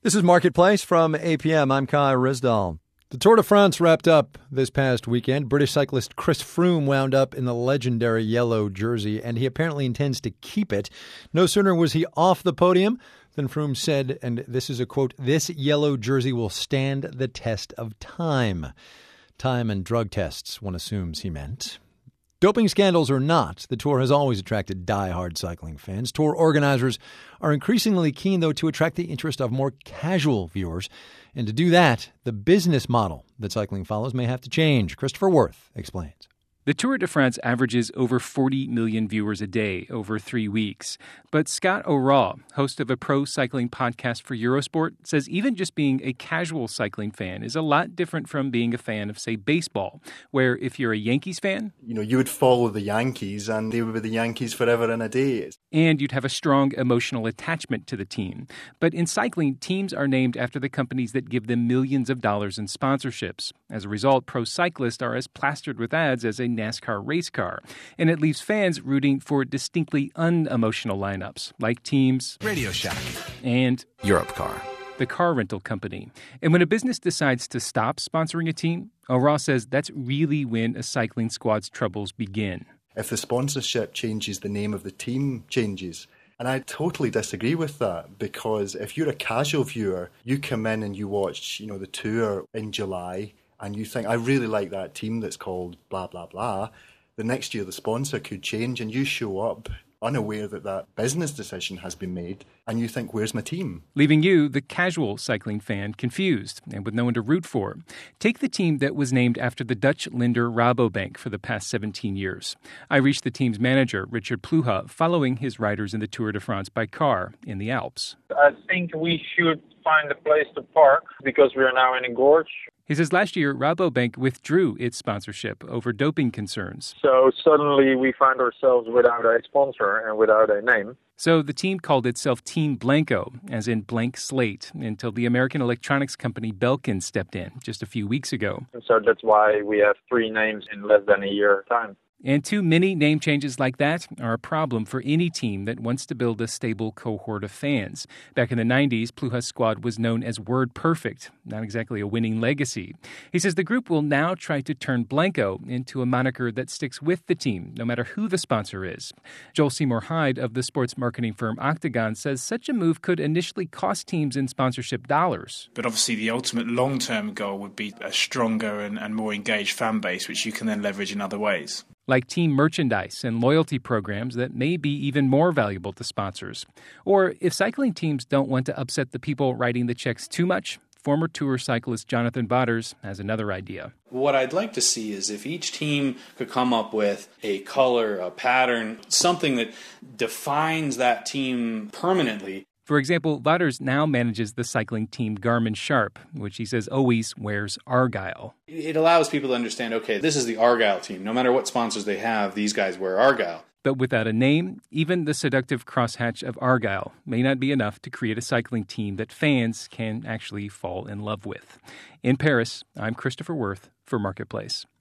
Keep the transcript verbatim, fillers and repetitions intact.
This is Marketplace from A P M. I'm Kai Rizdal. The Tour de France wrapped up this past weekend. British cyclist Chris Froome wound up in the legendary yellow jersey, and he apparently intends to keep it. No sooner was he off the podium than Froome said, and this is a quote, "This yellow jersey will stand the test of time." Time and drug tests, one assumes he meant. Doping scandals or not, the Tour has always attracted die-hard cycling fans. Tour organizers are increasingly keen, though, to attract the interest of more casual viewers. And to do that, the business model that cycling follows may have to change. Christopher Worth explains. The Tour de France averages over forty million viewers a day over three weeks. But Scott O'Raw, host of a pro cycling podcast for Eurosport, says even just being a casual cycling fan is a lot different from being a fan of, say, baseball, where if you're a Yankees fan, you know, you would follow the Yankees and they would be the Yankees forever and a day. And you'd have a strong emotional attachment to the team. But in cycling, teams are named after the companies that give them millions of dollars in sponsorships. As a result, pro cyclists are as plastered with ads as a NASCAR race car. And it leaves fans rooting for distinctly unemotional lineups, like Teams, Radio Shack, and Europcar, the car rental company. And when a business decides to stop sponsoring a team, O'Raw says that's really when a cycling squad's troubles begin. If the sponsorship changes, the name of the team changes. And I totally disagree with that, because if you're a casual viewer, you come in and you watch, you know, the Tour in July, and you think, I really like that team that's called blah, blah, blah. The next year the sponsor could change and you show up unaware that that business decision has been made, and you think, where's my team? Leaving you, the casual cycling fan, confused and with no one to root for. Take the team that was named after the Dutch lender Rabobank for the past seventeen years. I reached the team's manager, Richard Pluha, following his riders in the Tour de France by car in the Alps. I think we should find a place to park because we are now in a gorge. He says last year, Rabobank withdrew its sponsorship over doping concerns. So suddenly we find ourselves without a sponsor and without a name. So the team called itself Team Blanco, as in blank slate, until the American electronics company Belkin stepped in just a few weeks ago. And so that's why we have three names in less than a year time. And too many name changes like that are a problem for any team that wants to build a stable cohort of fans. Back in the nineties, Pluha's squad was known as Word Perfect, not exactly a winning legacy. He says the group will now try to turn Blanco into a moniker that sticks with the team, no matter who the sponsor is. Joel Seymour Hyde of the sports marketing firm Octagon says such a move could initially cost teams in sponsorship dollars. But obviously the ultimate long-term goal would be a stronger and, and more engaged fan base, which you can then leverage in other ways. Like team merchandise and loyalty programs that may be even more valuable to sponsors. Or if cycling teams don't want to upset the people writing the checks too much, former Tour cyclist Jonathan Vaughters has another idea. What I'd like to see is if each team could come up with a color, a pattern, something that defines that team permanently. For example, Vaughters now manages the cycling team Garmin Sharp, which he says always wears Argyle. It allows people to understand, okay, this is the Argyle team. No matter what sponsors they have, these guys wear Argyle. But without a name, even the seductive crosshatch of Argyle may not be enough to create a cycling team that fans can actually fall in love with. In Paris, I'm Christopher Worth for Marketplace.